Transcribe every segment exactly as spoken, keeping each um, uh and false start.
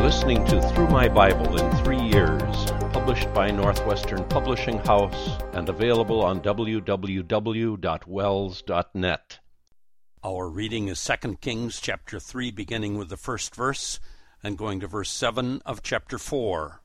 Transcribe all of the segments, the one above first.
listening to Through My Bible in Three Years, published by Northwestern Publishing House and available on w w w dot wells dot net. Our reading is Second Kings chapter three, beginning with the first verse and going to verse seven of chapter four.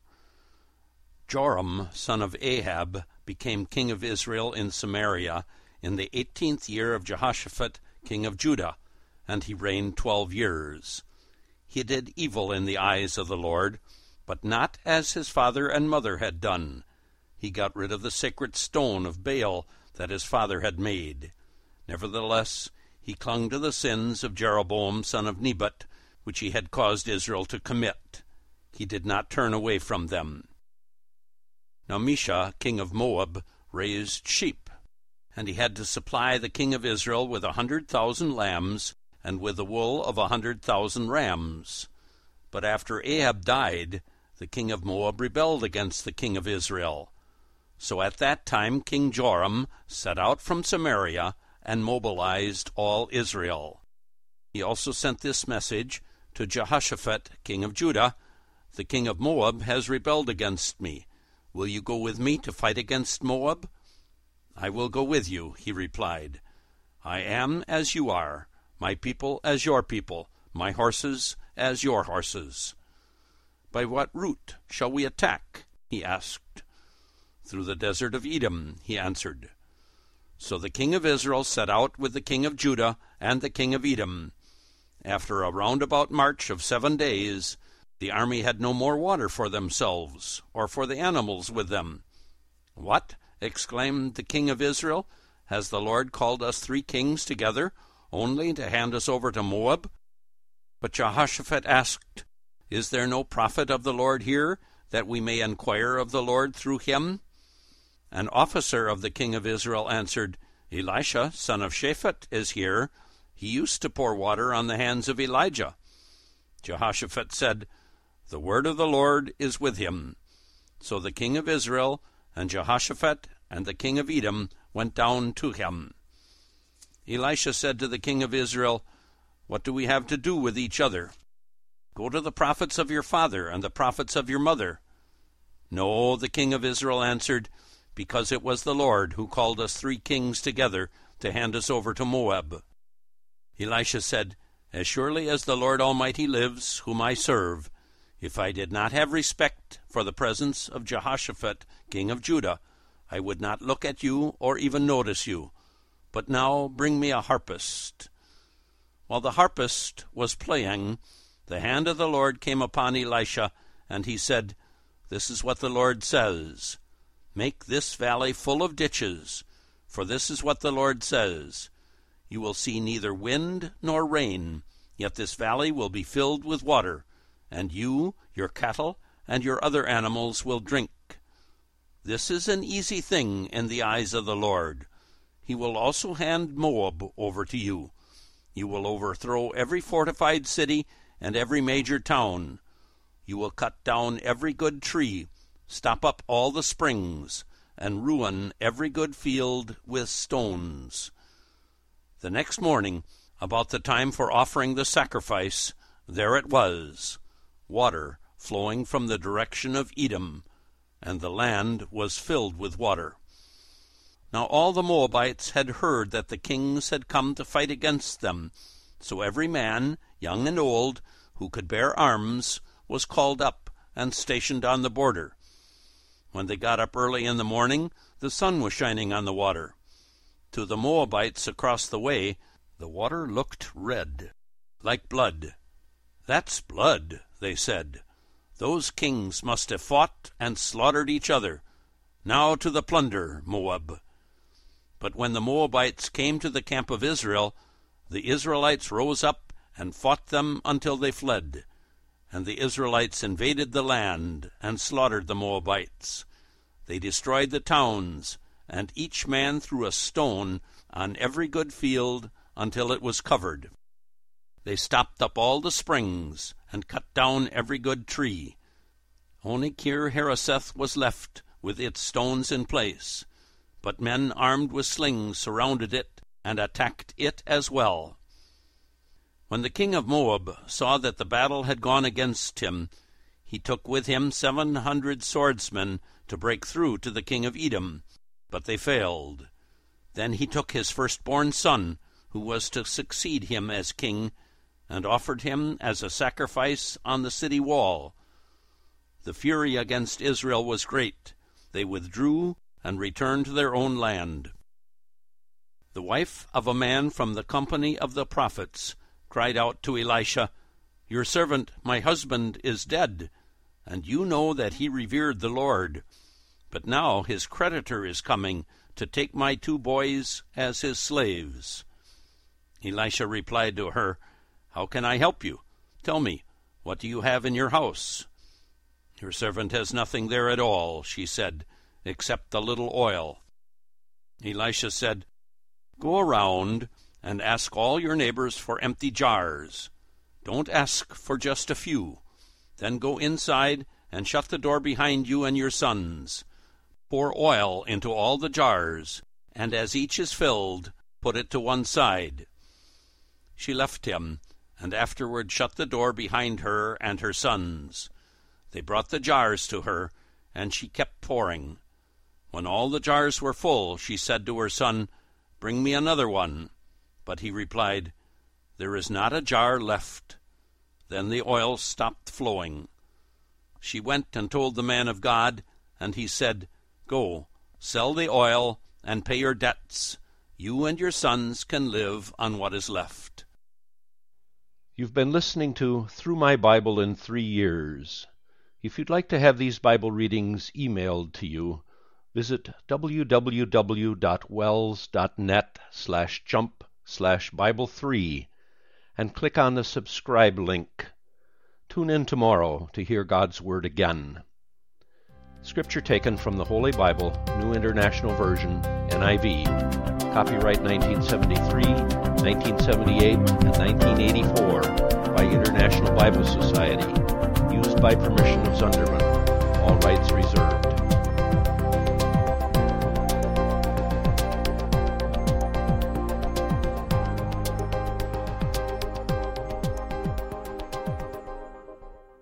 Joram, son of Ahab, became king of Israel in Samaria in the eighteenth year of Jehoshaphat, king of Judah, and he reigned twelve years. He did evil in the eyes of the Lord, but not as his father and mother had done. He got rid of the sacred stone of Baal that his father had made. Nevertheless, he clung to the sins of Jeroboam son of Nebat, which he had caused Israel to commit. He did not turn away from them. Now Mesha, king of Moab, raised sheep, and he had to supply the king of Israel with a hundred thousand lambs, and with the wool of a hundred thousand rams. But after Ahab died, the king of Moab rebelled against the king of Israel. So at that time King Joram set out from Samaria and mobilized all Israel. He also sent this message to Jehoshaphat, king of Judah: "The king of Moab has rebelled against me. Will you go with me to fight against Moab?" "I will go with you," he replied. "I am as you are, my people as your people, my horses as your horses." "By what route shall we attack?" he asked. "Through the desert of Edom," he answered. So the king of Israel set out with the king of Judah and the king of Edom. After a roundabout march of seven days, the army had no more water for themselves, or for the animals with them. "What?" exclaimed the king of Israel. "Has the Lord called us three kings together, only to hand us over to Moab?" But Jehoshaphat asked, "Is there no prophet of the Lord here, that we may inquire of the Lord through him?" An officer of the king of Israel answered, "Elisha, son of Shaphat, is here. He used to pour water on the hands of Elijah." Jehoshaphat said, "The word of the Lord is with him." So the king of Israel and Jehoshaphat and the king of Edom went down to him. Elisha said to the king of Israel, "What do we have to do with each other? Go to the prophets of your father and the prophets of your mother." "No," the king of Israel answered, "because it was the Lord who called us three kings together to hand us over to Moab." Elisha said, "As surely as the Lord Almighty lives, whom I serve, if I did not have respect for the presence of Jehoshaphat, king of Judah, I would not look at you or even notice you. But now bring me a harpist." While the harpist was playing, the hand of the Lord came upon Elisha, and he said, "This is what the Lord says. Make this valley full of ditches, for this is what the Lord says. You will see neither wind nor rain, yet this valley will be filled with water, and you, your cattle, and your other animals will drink. This is an easy thing in the eyes of the Lord. He will also hand Moab over to you. You will overthrow every fortified city and every major town. You will cut down every good tree, stop up all the springs, and ruin every good field with stones." The next morning, about the time for offering the sacrifice, there it was, water flowing from the direction of Edom, and the land was filled with water. Now all the Moabites had heard that the kings had come to fight against them, so every man, young and old, who could bear arms, was called up and stationed on the border. When they got up early in the morning, the sun was shining on the water. To the Moabites across the way, the water looked red, like blood. "That's blood," they said. "Those kings must have fought and slaughtered each other. Now to the plunder, Moab." But when the Moabites came to the camp of Israel, the Israelites rose up and fought them until they fled. And the Israelites invaded the land and slaughtered the Moabites. They destroyed the towns, and each man threw a stone on every good field until it was covered. They stopped up all the springs and cut down every good tree. Only Kir-Hareseth was left with its stones in place, but men armed with slings surrounded it and attacked it as well. When the king of Moab saw that the battle had gone against him, he took with him seven hundred swordsmen to break through to the king of Edom, but they failed. Then he took his firstborn son, who was to succeed him as king, and offered him as a sacrifice on the city wall. The fury against Israel was great. They withdrew and returned to their own land. The wife of a man from the company of the prophets cried out to Elisha, "Your servant, my husband, is dead, and you know that he revered the Lord. But now his creditor is coming to take my two boys as his slaves." Elisha replied to her, "How can I help you? Tell me, what do you have in your house?" "Your servant has nothing there at all," she said, "except a little oil." Elisha said, "Go around and ask all your neighbors for empty jars. Don't ask for just a few. Then go inside and shut the door behind you and your sons. Pour oil into all the jars, and as each is filled, put it to one side." She left him, and afterward shut the door behind her and her sons. They brought the jars to her, and she kept pouring. When all the jars were full, she said to her son, "Bring me another one." But he replied, "There is not a jar left." Then the oil stopped flowing. She went and told the man of God, and he said, "Go, sell the oil and pay your debts. You and your sons can live on what is left." You've been listening to Through My Bible in Three Years. If you'd like to have these Bible readings emailed to you, visit www.wells.net slash jump slash Bible three and click on the subscribe link. Tune in tomorrow to hear God's Word again. Scripture taken from the Holy Bible, New International Version, N I V. Copyright nineteen seventy-three, nineteen seventy-eight, and nineteen eighty-four by International Bible Society. Used by permission of Zunderman. All rights reserved.